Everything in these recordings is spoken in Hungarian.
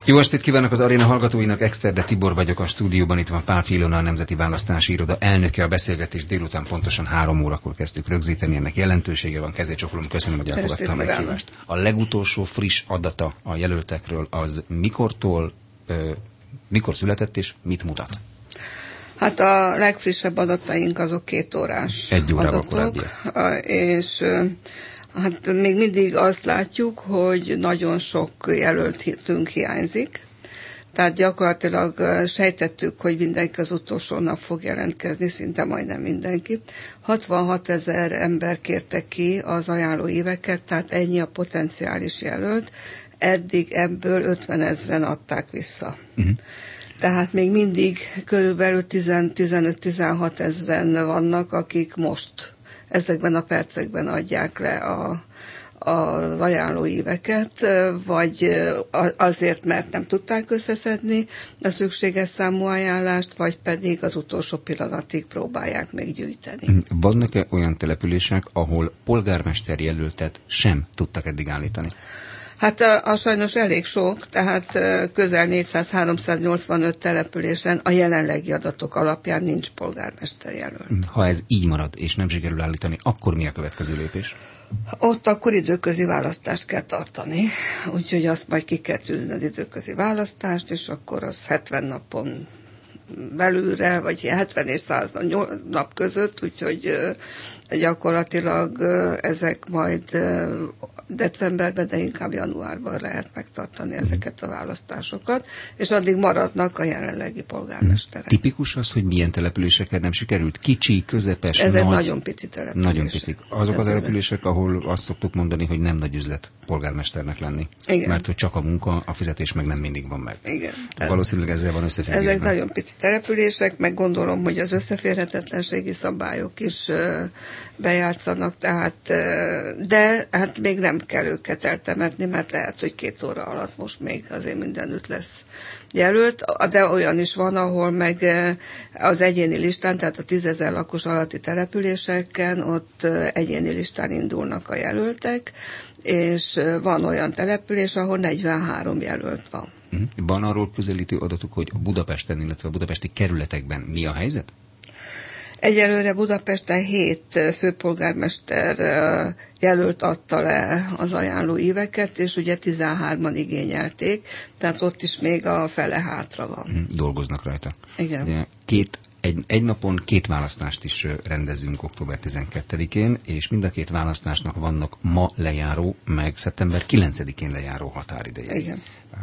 Jó estét kívánok az aréna hallgatóinak, Exterde Tibor vagyok a stúdióban, itt van Pál Ilona, a Nemzeti Választási Iroda elnöke, a beszélgetés délután pontosan 3 órakor kezdtük rögzíteni, ennek jelentősége van, kezécsokolom, köszönöm, hogy elfogadta a meghívást. A legutolsó friss adata a jelöltekről az mikor született és mit mutat? Hát a legfrissebb adataink azok 2 órás 1 órával adatok, és hát még mindig azt látjuk, hogy nagyon sok jelöltünk hiányzik. Tehát gyakorlatilag sejtettük, hogy mindenki az utolsó nap fog jelentkezni, szinte majdnem mindenki. 66 000 ember kérte ki az ajánlóíveket, tehát ennyi a potenciális jelölt. Eddig ebből 50 000-en adták vissza. Tehát még mindig körülbelül 15-16 000 vannak, akik most ezekben a percekben adják le az ajánlóíveket, vagy azért, mert nem tudták összeszedni a szükséges számú ajánlást, vagy pedig az utolsó pillanatig próbálják még gyűjteni. Vannak-e olyan települések, ahol polgármester jelöltet sem tudtak eddig állítani? Hát a sajnos elég sok, tehát közel 400-385 településen a jelenlegi adatok alapján nincs polgármester jelölt. Ha ez így marad, és nem sikerül állítani, akkor mi a következő lépés? Ott akkor időközi választást kell tartani, úgyhogy azt majd ki kell tűzni az időközi választást, és akkor az 70 napon belülre, vagy 70 és 100 nap között, úgyhogy gyakorlatilag ezek majd decemberben, de inkább januárban lehet megtartani ezeket a választásokat, és addig maradnak a jelenlegi polgármesterek. Tipikus az, hogy milyen településeken nem sikerült? Kicsi, közepes, ezek nagy? Nagyon pici települések. Nagyon picik. Azok a települések, ahol azt szoktuk mondani, hogy nem nagy üzlet polgármesternek lenni. Igen. Mert hogy csak a munka, a fizetés meg nem mindig van meg. Igen. Valószínűleg ezzel van összefüggésben. Ezek nagyon pici települések, meg gondolom, hogy az összeférhetetlenségi szabályok is bejátszanak, tehát, de hát még nem kell őket eltemetni, mert lehet, hogy 2 óra alatt most még azért mindenütt lesz jelölt, de olyan is van, ahol meg az egyéni listán, tehát a 10 000 lakos alatti településeken ott egyéni listán indulnak a jelöltek, és van olyan település, ahol 43 jelölt van. Van arról közelítő adatuk, hogy Budapesten, illetve a budapesti kerületekben mi a helyzet? Egyelőre Budapesten 7 főpolgármester jelölt adta le az ajánlóíveket, és ugye 13-an igényelték, tehát ott is még a fele hátra van. Dolgoznak rajta. Igen. Egy napon 2 választást is rendezünk október 12-én, és mind a 2 választásnak vannak ma lejáró, meg szeptember 9-én lejáró határidejei. Igen.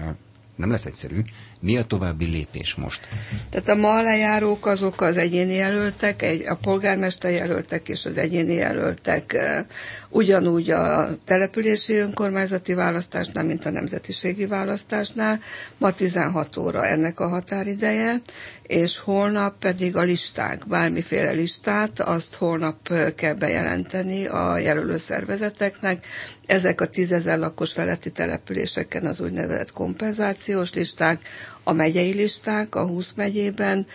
Nem lesz egyszerű. Mi a további lépés most? Tehát a ma lejárók azok az egyéni jelöltek, a polgármester jelöltek és az egyéni jelöltek ugyanúgy a települési önkormányzati választásnál, mint a nemzetiségi választásnál. Ma 16 óra ennek a határideje, és holnap pedig a listák, bármiféle listát, azt holnap kell bejelenteni a jelölő szervezeteknek. Ezek a 10 000 lakos feletti településeken az úgynevezett kompenzációs listák, a megyei listák a 20 megyében,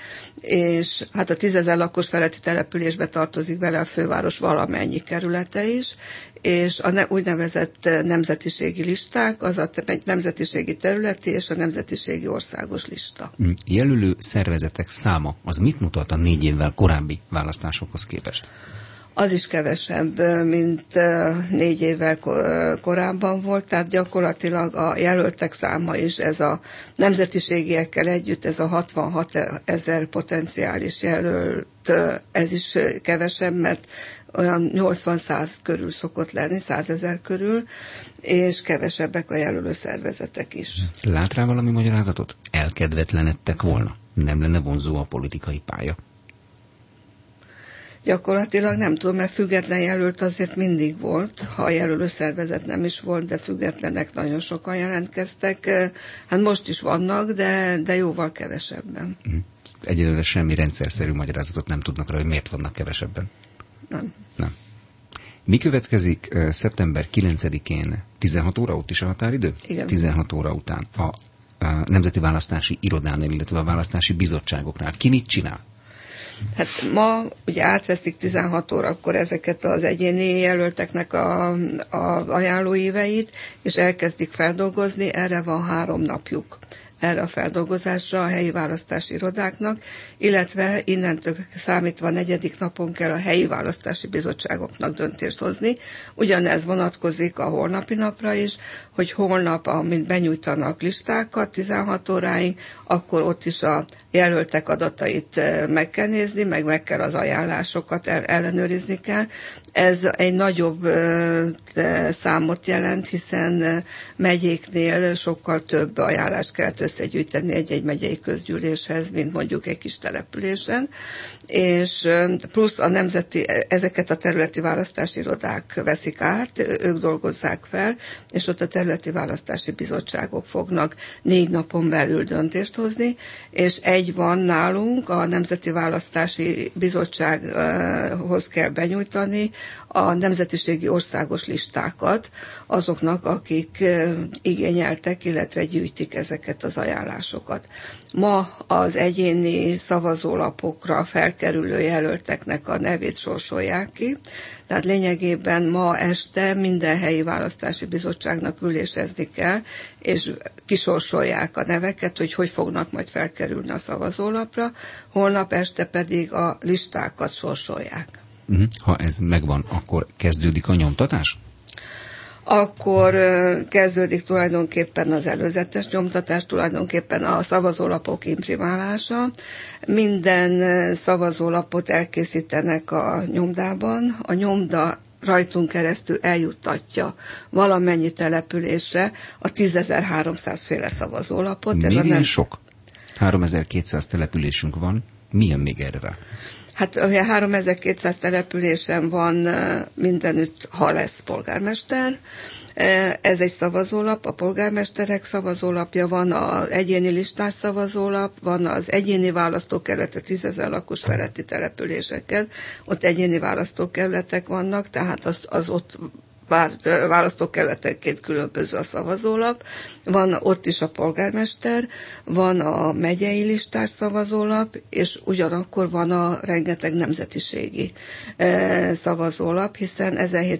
és hát a 10 000 lakos feletti településbe tartozik bele a főváros valamennyi kerülete is, és a úgynevezett nemzetiségi listák, az a nemzetiségi területi és a nemzetiségi országos lista. Jelölő szervezetek száma, az mit mutat a 4 évvel korábbi választásokhoz képest? Az is kevesebb, mint 4 évvel korábban volt, tehát gyakorlatilag a jelöltek száma is, ez a nemzetiségiekkel együtt, ez a 66 000 potenciális jelölt, ez is kevesebb, mert olyan 80-100 körül szokott lenni, 100 000 körül, és kevesebbek a jelölő szervezetek is. Lát rá valami magyarázatot? Elkedvetlenedtek volna? Nem lenne vonzó a politikai pálya? Gyakorlatilag nem tudom, mert független jelölt azért mindig volt, ha a jelölő szervezet nem is volt, de függetlenek nagyon sokan jelentkeztek. Hát most is vannak, de jóval kevesebben. Egyelőre semmi rendszerszerű magyarázatot nem tudnak rá, hogy miért vannak kevesebben? Nem. Mi következik szeptember 9-én? 16 óra ott is a határidő? Igen. 16 óra után a Nemzeti Választási Irodánál, illetve a választási bizottságoknál. Ki mit csinál? Hát ma ugye átveszik 16 órakor ezeket az egyéni jelölteknek a ajánlóíveit, és elkezdik feldolgozni, erre van 3 napjuk. Erre a feldolgozásra a helyi választási irodáknak, illetve innentől számítva 4. napon kell a helyi választási bizottságoknak döntést hozni. Ugyanez vonatkozik a holnapi napra is, hogy holnap, amint benyújtanak listákat 16 óráig, akkor ott is a jelöltek adatait meg kell nézni, meg kell az ajánlásokat ellenőrizni kell. Ez egy nagyobb számot jelent, hiszen megyéknél sokkal több ajánlást kellett összegyűjteni egy megyei közgyűléshez, mint mondjuk egy kis településen, és plusz ezeket a területi választási irodák veszik át, ők dolgozzák fel, és ott a területi választási bizottságok fognak 4 napon belül döntést hozni, és egy van nálunk, a Nemzeti Választási Bizottsághoz kell benyújtani a nemzetiségi országos listákat azoknak, akik igényeltek, illetve gyűjtik ezeket az ajánlásokat. Ma az egyéni szavazólapokra felkerülő jelölteknek a nevét sorsolják ki, tehát lényegében ma este minden helyi választási bizottságnak ülésezni kell, és kisorsolják a neveket, hogy fognak majd felkerülni a szavazólapra, holnap este pedig a listákat sorsolják. Ha ez megvan, akkor kezdődik a nyomtatás? Akkor kezdődik tulajdonképpen az előzetes nyomtatás, tulajdonképpen a szavazólapok imprimálása. Minden szavazólapot elkészítenek a nyomdában. A nyomda rajtunk keresztül eljuttatja valamennyi településre a 10.300 féle szavazólapot. Milyen sok? 3200 településünk van. Milyen még erre rá? Hát 3200 településen van mindenütt, ha lesz polgármester. Ez egy szavazólap, a polgármesterek szavazólapja, van az egyéni listás szavazólap, van az egyéni választókerület, 10 000 lakos feletti településeken, ott egyéni választókerületek vannak, tehát az ott választókerületenként különböző a szavazólap, van ott is a polgármester, van a megyei listás szavazólap, és ugyanakkor van a rengeteg nemzetiségi szavazólap, hiszen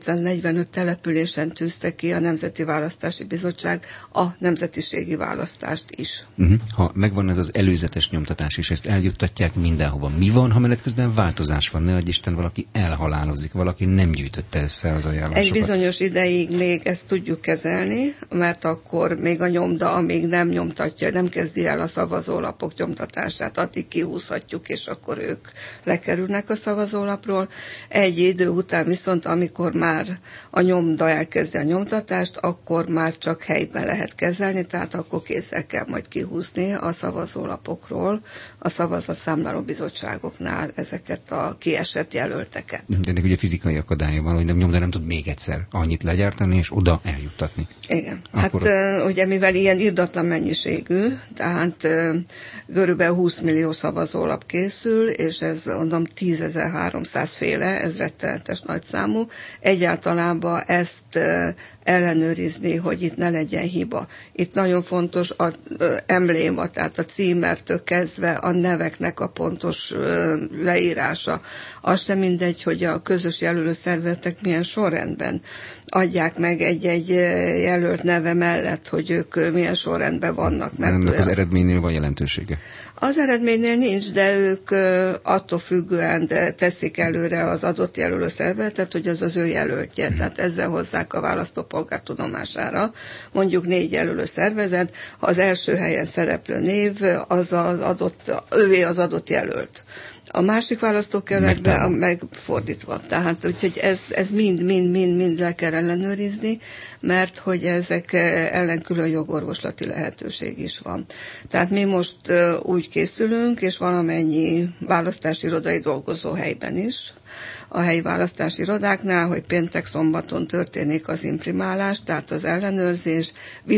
1745 településen tűzte ki a Nemzeti Választási Bizottság a nemzetiségi választást is. Ha megvan ez az előzetes nyomtatás, és ezt eljuttatják mindenhova, mi van, ha menet közben változás van? Ne adj Isten, valaki elhalálozik, valaki nem gyűjtötte össze az ajánlásokat. Bizonyos ideig még ezt tudjuk kezelni, mert akkor még a nyomda, amíg nem nyomtatja, nem kezdi el a szavazólapok nyomtatását, addig kihúzhatjuk, és akkor ők lekerülnek a szavazólapról. Egy idő után viszont, amikor már a nyomda elkezdi a nyomtatást, akkor már csak helyben lehet kezelni, tehát akkor kézzel kell majd kihúzni a szavazólapokról a szavazatszámláló bizottságoknál ezeket a kiesett jelölteket. De ennek ugye fizikai akadálya van, hogy nem nyomda nem tud még egyszer annyit legyártani, és oda eljuttatni. Igen. Akkor... Hát ugye mivel ilyen irdatlan mennyiségű, tehát körülbelül 20 millió szavazólap készül, és ez mondom 10.300 féle, ez rettenetes nagyszámú. Egyáltalában ezt ellenőrizni, hogy itt ne legyen hiba. Itt nagyon fontos az embléma, tehát a címertől kezdve a neveknek a pontos leírása. Az sem mindegy, hogy a közös jelölő szervezetek milyen sorrendben adják meg egy jelölt neve mellett, hogy ők milyen sorrendben vannak. Mert ennek az eredménynél van jelentősége? Az eredménynél nincs, de ők attól függően teszik előre az adott jelölő szervezetet, hogy az az ő jelöltje. Tehát ezzel hozzák a választópolgár tudomására. Mondjuk 4 jelölő szervezet, ha az első helyen szereplő név, az övé az adott jelölt. A másik választókerületben megfordítva. Tehát úgyhogy ez mind le kell ellenőrizni, mert hogy ezek ellen külön jogorvoslati lehetőség is van. Tehát mi most úgy készülünk, és valamennyi választási irodai dolgozó helyben is, a helyi választási irodáknál, hogy péntek-szombaton történik az imprimálás, tehát az ellenőrzés,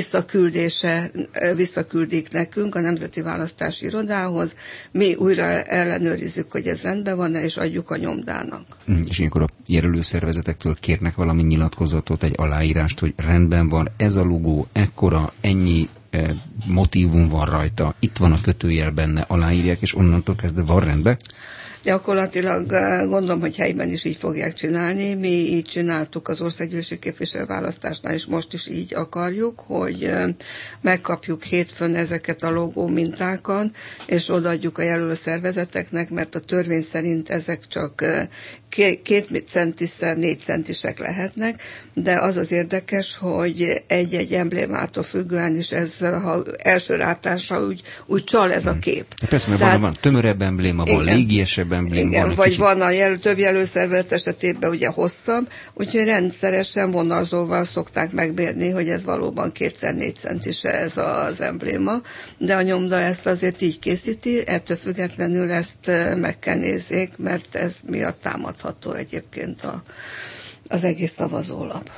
visszaküldik nekünk a Nemzeti Választási Irodához, mi újra ellenőrizzük, hogy ez rendben van-e, és adjuk a nyomdának. És ilyenkor a jelölőszervezetektől kérnek valami nyilatkozatot, egy aláírást, hogy rendben van, ez a logó, ekkora, ennyi motívum van rajta, itt van a kötőjel benne, aláírják, és onnantól kezdve van rendben? Gyakorlatilag gondolom, hogy helyben is így fogják csinálni. Mi így csináltuk az országgyűlési képviselőválasztásnál, és most is így akarjuk, hogy megkapjuk hétfőn ezeket a logó mintákat, és odaadjuk a jelölő szervezeteknek, mert a törvény szerint ezek csak 2 centiszer 4 centisek lehetnek, de az az érdekes, hogy egy emblémától függően is ez, ha első látásra úgy csal ez a kép. Persze, mert van tömörebb embléma, van légiesebb embléma. Igen, vagy van a több jelölszervezet esetében ugye hosszabb, úgyhogy rendszeresen vonalzóval szokták megmérni, hogy ez valóban 2x4 centis ez az embléma, de a nyomda ezt azért így készíti, ettől függetlenül ezt meg kell nézzék, mert ez miatt támadható egyébként az egész szavazólap.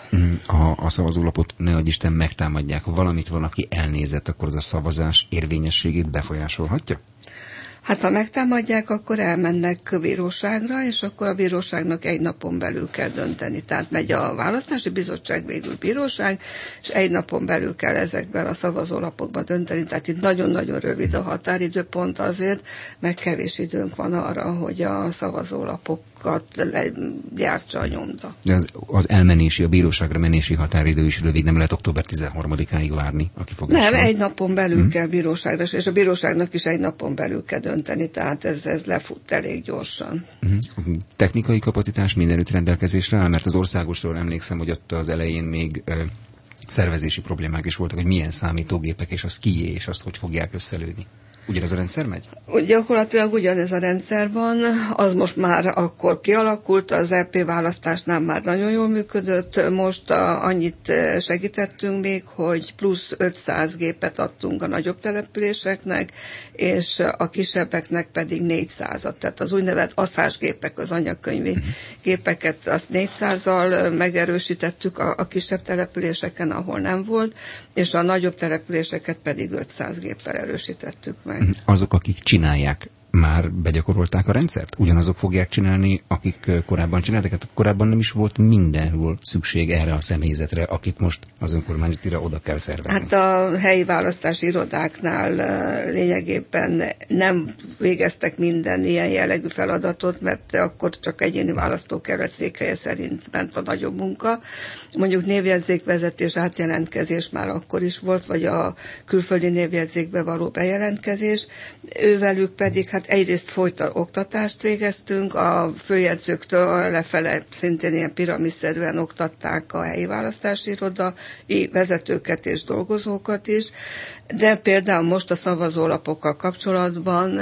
A szavazólapot ne adj Isten megtámadják, ha valamit valaki elnézett, akkor az a szavazás érvényességét befolyásolhatja? Hát ha megtámadják, akkor elmennek bíróságra, és akkor a bíróságnak 1 napon belül kell dönteni. Tehát megy a választási bizottság, végül bíróság, és 1 napon belül kell ezekben a szavazólapokban dönteni. Tehát itt nagyon-nagyon rövid a határidőpont azért, meg kevés időnk van arra, hogy a szavazólapokat legyártsa a nyomda. De az elmenési, a bíróságra menési határidő is rövid, nem lehet október 13-áig várni a kifogással? Nem, 1 napon belül kell bíróságra, és a bíróságnak is 1 napon belül kell dönteni, tehát ez lefut elég gyorsan. Technikai kapacitás mindenütt rendelkezésre áll, mert az országosról emlékszem, hogy ott az elején még szervezési problémák is voltak, hogy milyen számítógépek, és az kié, és azt hogy fogják összelőni. Ugyanez a rendszer megy? Gyakorlatilag ugyanez a rendszer van, az most már akkor kialakult, az EP választásnál már nagyon jól működött, most annyit segítettünk még, hogy plusz 500 gépet adtunk a nagyobb településeknek, és a kisebbeknek pedig 400-at, tehát az úgynevezett aszásgépek, az anyagkönyvi gépeket, azt 400-al megerősítettük a kisebb településeken, ahol nem volt, és a nagyobb településeket pedig 500 géppel erősítettük meg. Azok, akik csinálják, már begyakorolták a rendszert? Ugyanazok fogják csinálni, akik korábban csináltak? Hát korábban nem is volt mindenhol szükség erre a személyzetre, akit most az önkormányzatira oda kell szervezni. Hát a helyi választási irodáknál lényegében nem végeztek minden ilyen jellegű feladatot, mert akkor csak egyéni választókerület székhelye szerint ment a nagyobb munka. Mondjuk névjegyzékvezetés, átjelentkezés már akkor is volt, vagy a külföldi névjegyzékbe való bejelentkezés. Ővelük pedig hát egyrészt oktatást végeztünk, a főjegyzőktől lefele szintén ilyen piramisszerűen oktatták a helyi választási irodai vezetőket és dolgozókat is, de például most a szavazólapokkal kapcsolatban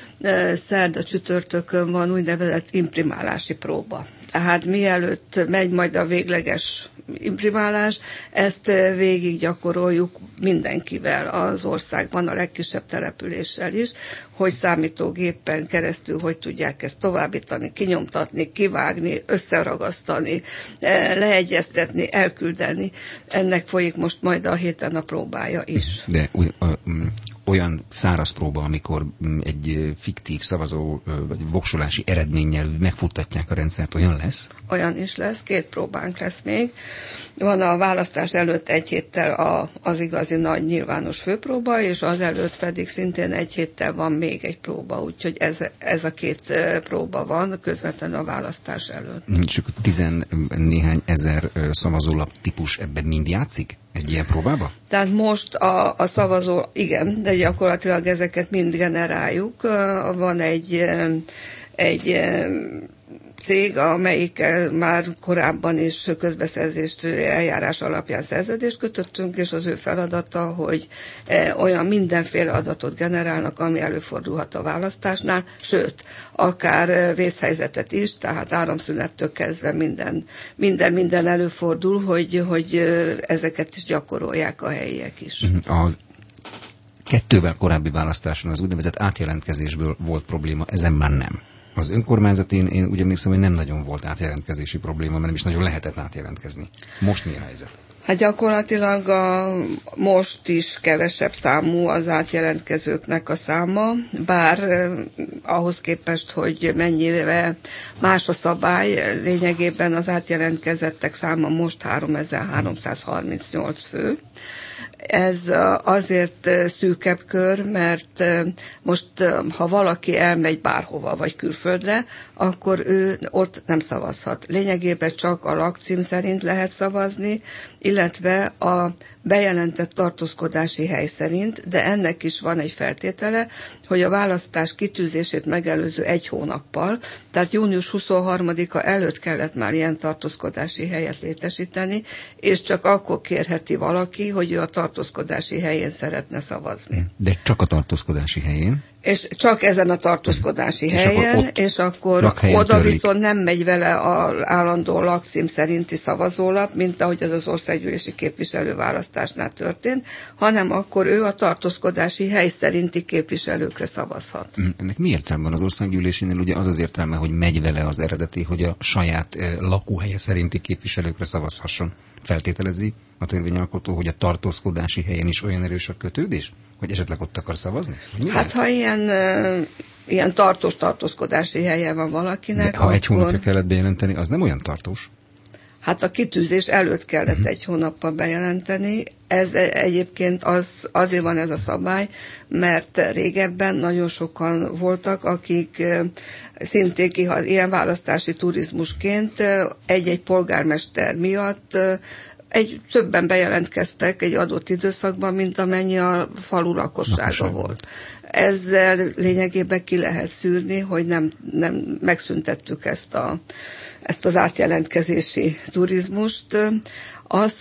szerda csütörtökön van úgynevezett imprimálási próba. Tehát mielőtt megy majd a végleges imprimálás, ezt végig gyakoroljuk mindenkivel az országban, a legkisebb településsel is, hogy számítógépen keresztül hogy tudják ezt továbbítani, kinyomtatni, kivágni, összeragasztani, leegyeztetni, elküldeni. Ennek folyik most majd a héten a próbája is. De olyan száraz próba, amikor egy fiktív szavazó vagy voksolási eredménnyel megfuttatják a rendszert, olyan lesz? Olyan is lesz, 2 próbánk lesz még. Van a választás előtt 1 héttel az igazi nagy nyilvános főpróba, és az előtt pedig szintén 1 héttel van még egy próba, úgyhogy ez a 2 próba van közvetlenül a választás előtt. Csak 10 néhány ezer szavazólap típus ebben mind játszik? Egy ilyen próbába? Tehát most a szavazó, igen, de gyakorlatilag ezeket mind generáljuk. Van egy cég, amelyikkel már korábban is közbeszerzést eljárás alapján szerződést kötöttünk, és az ő feladata, hogy olyan mindenféle adatot generálnak, ami előfordulhat a választásnál, sőt, akár vészhelyzetet is, tehát áramszünettől kezdve minden előfordul, hogy ezeket is gyakorolják a helyiek is. Az 2-vel korábbi választáson az úgynevezett átjelentkezésből volt probléma, ezen már nem. Az önkormányzatén én úgy emlékszem, hogy nem nagyon volt átjelentkezési probléma, mert nem is nagyon lehetett átjelentkezni. Most mi a helyzet? Hát gyakorlatilag most is kevesebb számú az átjelentkezőknek a száma, bár ahhoz képest, hogy mennyire más a szabály, lényegében az átjelentkezettek száma most 3338 fő, Ez azért szűkebb kör, mert most, ha valaki elmegy bárhova, vagy külföldre, akkor ő ott nem szavazhat. Lényegében csak a lakcím szerint lehet szavazni, illetve a bejelentett tartózkodási hely szerint, de ennek is van egy feltétele, hogy a választás kitűzését megelőző 1 hónappal, tehát június 23-a előtt kellett már ilyen tartózkodási helyet létesíteni, és csak akkor kérheti valaki, hogy ő a tartózkodási helyén szeretne szavazni. De csak a tartózkodási helyén? És csak ezen a tartózkodási helyen, és akkor oda viszont nem megy vele az állandó lakcím szerinti szavazólap, mint ahogy az országgyűlési képviselőválasztásnál történt, hanem akkor ő a tartózkodási hely szerinti képviselőkre szavazhat. Ennek mi értelme van az országgyűlésénél? Ugye az az értelme, hogy megy vele az eredeti, hogy a saját lakóhelye szerinti képviselőkre szavazhasson. Feltételezi a törvényalkotó, hogy a tartózkodási helyen is olyan erős a kötődés, hogy esetleg ott akar szavazni? Hát ha ilyen tartós tartózkodási helye van valakinek, de ha 1 hónapja kellett bejelenteni, az nem olyan tartós? Hát a kitűzés előtt kellett 1 hónappal bejelenteni. Ez egyébként azért van ez a szabály, mert régebben nagyon sokan voltak, akik szintén ilyen választási turizmusként egy-egy polgármester miatt többen bejelentkeztek egy adott időszakban, mint amennyi a falu lakossága volt. Ezzel lényegében ki lehet szűrni, hogy nem megszüntettük ezt az átjelentkezési turizmust. Az,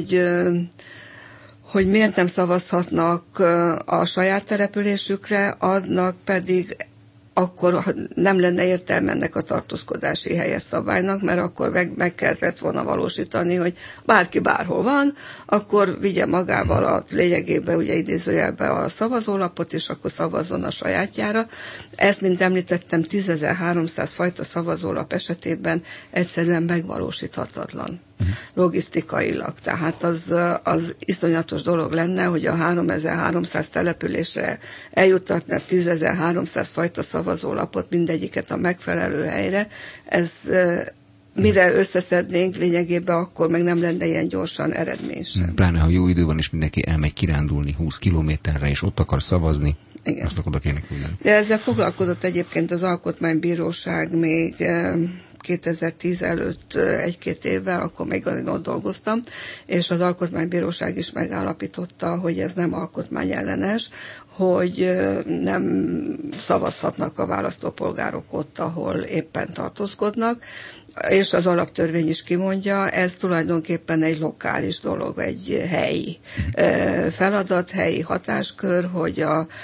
hogy miért nem szavazhatnak a saját településükre, annak pedig akkor nem lenne értelme ennek a tartózkodási helyes szabálynak, mert akkor meg kellett volna valósítani, hogy bárki bárhol van, akkor vigye magával a lényegében, ugye idézőjelben a szavazólapot, és akkor szavazzon a sajátjára. Ezt, mint említettem, 10.300 fajta szavazólap esetében egyszerűen megvalósíthatatlan. Logisztikailag. Tehát az iszonyatos dolog lenne, hogy a 3300 településre eljuttatni a 10.300 fajta szavazólapot, mindegyiket a megfelelő helyre. Ez mire összeszednénk lényegében, akkor meg nem lenne ilyen gyorsan eredmény sem. Pláne, ha jó idő van, és mindenki elmegy kirándulni 20 kilométerre, és ott akar szavazni, igen. Azt oda kéne küldeni. De ezzel foglalkozott egyébként az Alkotmánybíróság még 2010 előtt 1-2 évvel, akkor még ott dolgoztam, és az Alkotmánybíróság is megállapította, hogy ez nem alkotmányellenes, hogy nem szavazhatnak a választópolgárok ott, ahol éppen tartózkodnak, és az alaptörvény is kimondja, ez tulajdonképpen egy lokális dolog, egy helyi feladat, helyi hatáskör, hogy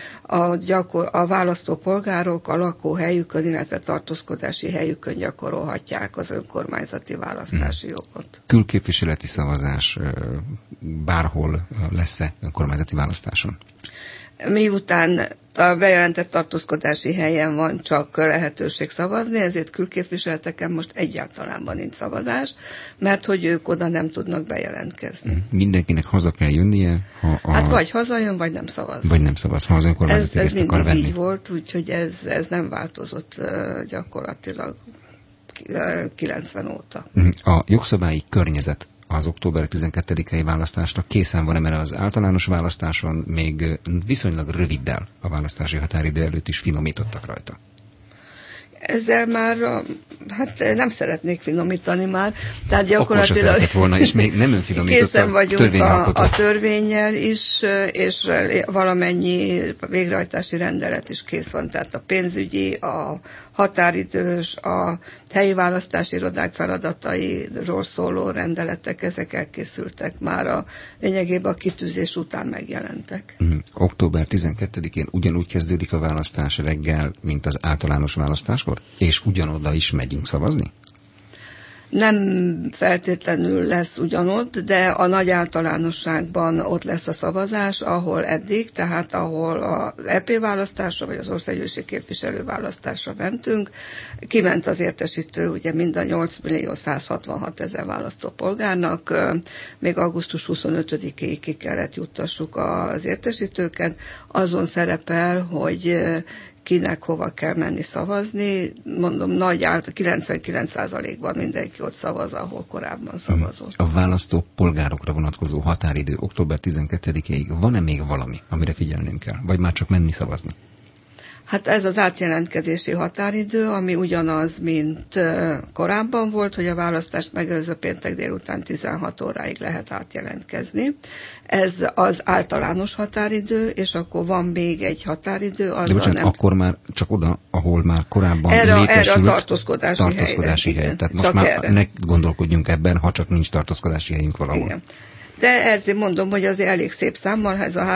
a választópolgárok a lakóhelyükön, illetve tartózkodási helyükön gyakorolhatják az önkormányzati választási jogot. Külképviseleti szavazás bárhol lesz-e önkormányzati választáson? Miután a bejelentett tartózkodási helyen van csak lehetőség szavazni, ezért külképviseleteken most egyáltalán nincs szavazás, mert hogy ők oda nem tudnak bejelentkezni. Mindenkinek haza kell jönnie? Hát vagy hazajön, vagy nem szavaz. Vagy nem szavaz, ha az önkormányzati ez akar venni. Ez mindig így volt, úgyhogy ez nem változott gyakorlatilag 90 óta. A jogszabályi környezet az október 12-i választásra készen van, mert az általános választáson még viszonylag röviddel a választási határidő előtt is finomítottak rajta. Ezzel már, hát nem szeretnék finomítani már, tehát gyakorlatilag akkor se volna, és még nem önfinomított készen vagyunk a törvénnyel is, és valamennyi végrehajtási rendelet is kész van, tehát a pénzügyi, a határidős, a helyi választási irodák feladatairól szóló rendeletek, ezek elkészültek már lényegében a kitűzés után megjelentek. Október 12-én ugyanúgy kezdődik a választás reggel, mint az általános választáskor? És ugyanoda is megyünk szavazni? Nem feltétlenül lesz ugyanott, de a nagy általánosságban ott lesz a szavazás, ahol eddig, tehát ahol az EP választásra, vagy az országgyűlési képviselő választásra mentünk. Kiment az értesítő, ugye mind a 8.166.000 választópolgárnak, még augusztus 25-ig ki kellett juttassuk az értesítőket. Azon szerepel, hogy kinek hova kell menni szavazni. Mondom, nagy 99%-ban mindenki ott szavaz, ahol korábban szavazott. A választó polgárokra vonatkozó határidő október 12-ig van-e még valami, amire figyelnünk kell? Vagy már csak menni szavazni? Hát ez az átjelentkezési határidő, ami ugyanaz, mint korábban volt, hogy a választást megelőző péntek délután 16 óráig lehet átjelentkezni. Ez az általános határidő, és akkor van még egy határidő. De bocsánat, akkor már csak oda, ahol már korábban létesült erre a tartózkodási hely. Tehát most már erre. Ne gondolkodjunk ebben, ha csak nincs tartózkodási helyünk valahol. Igen. De ezért mondom, hogy azért elég szép számmal, ez a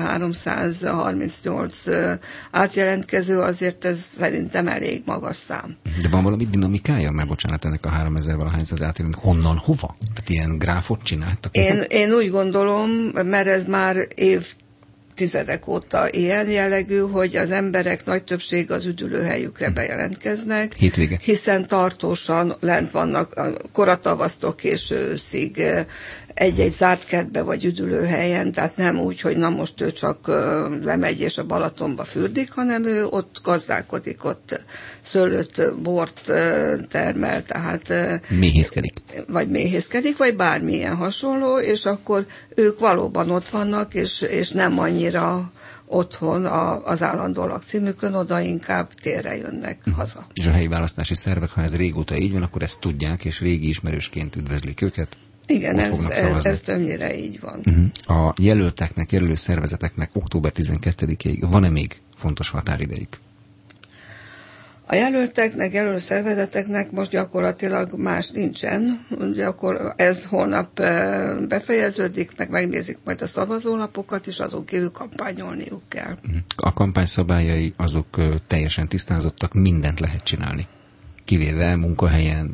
3338 átjelentkező, azért ez szerintem elég magas szám. De van valami dinamikája? Mert bocsánat, ennek a 3000 valahány az átjelent. Honnan, hova? Tehát ilyen gráfot csináltak? Én úgy gondolom, mert ez már évtizedek óta ilyen jellegű, hogy az emberek nagy többség az üdülőhelyükre bejelentkeznek. Hétvége. Hiszen tartósan lent vannak koratavasztól késő őszig egy-egy zárt kertbe vagy üdülőhelyen, tehát nem úgy, hogy na most ő csak lemegy és a Balatonba fürdik, hanem ő ott gazdálkodik, ott szőlőt, bort termel, tehát méhészkedik, vagy bármilyen hasonló, és akkor ők valóban ott vannak, és nem annyira otthon az állandó lakcímükön, oda inkább térre jönnek haza. És a helyi választási szervek, ha ez régóta így van, akkor ezt tudják, és régi ismerősként üdvözlik őket. Igen, ez többnyire így van. A jelölteknek, jelölő szervezeteknek október 12-ig van-e még fontos határidejük? A jelölteknek, jelölő szervezeteknek most gyakorlatilag más nincsen. Akkor ez holnap befejeződik, meg megnézik majd a szavazólapokat, és azon kívül kampányolniuk kell. A kampány szabályai azok teljesen tisztázottak, mindent lehet csinálni. Kivéve munkahelyen,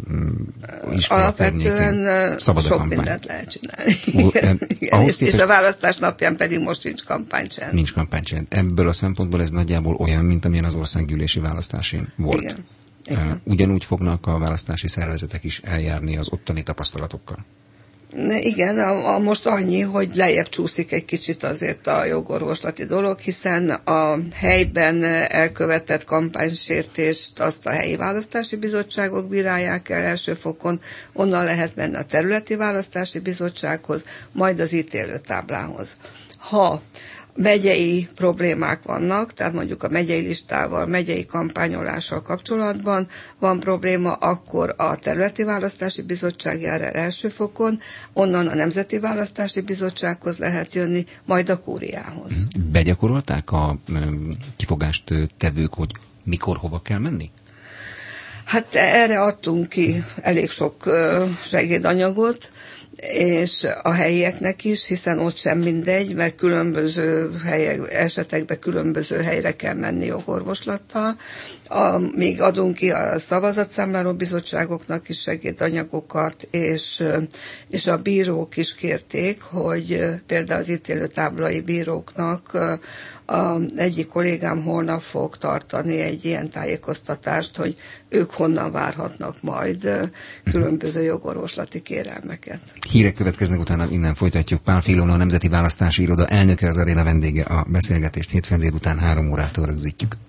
alapvetően sok mindent lehet csinálni. És a választás napján pedig most nincs kampánycsend. Nincs kampánycsend. Ebből a szempontból ez nagyjából olyan, mint amilyen az országgyűlési választásin volt. Igen. Ugyanúgy fognak a választási szervezetek is eljárni az ottani tapasztalatokkal. Igen, most annyi, hogy lejjebb csúszik egy kicsit azért a jogorvoslati dolog, hiszen a helyben elkövetett kampánysértést azt a helyi választási bizottságok bírálják el első fokon, onnan lehet menni a területi választási bizottsághoz, majd az ítélőtáblához. Ha megyei problémák vannak, tehát mondjuk a megyei listával, megyei kampányolással kapcsolatban van probléma, akkor a területi választási bizottság jár el első fokon, onnan a Nemzeti Választási Bizottsághoz lehet jönni, majd a kúriához. Begyakorolták a kifogást tevők, hogy mikor, hova kell menni? Hát erre adtunk ki elég sok segédanyagot, és a helyieknek is, hiszen ott sem mindegy, mert különböző esetekben különböző helyre kell menni jogorvoslattal. Még adunk ki a szavazatszámláló bizottságoknak is segédanyagokat, és a bírók is kérték, hogy például az ítélőtáblai bíróknak egyik kollégám holnap fog tartani egy ilyen tájékoztatást, hogy ők honnan várhatnak majd különböző jogorvoslati kérelmeket. Hírek következnek, utána innen folytatjuk. Pál Ilona, a Nemzeti Választási Iroda elnöke, az aréna vendége. A beszélgetést hétfőn délután 3 órától rögzítjük.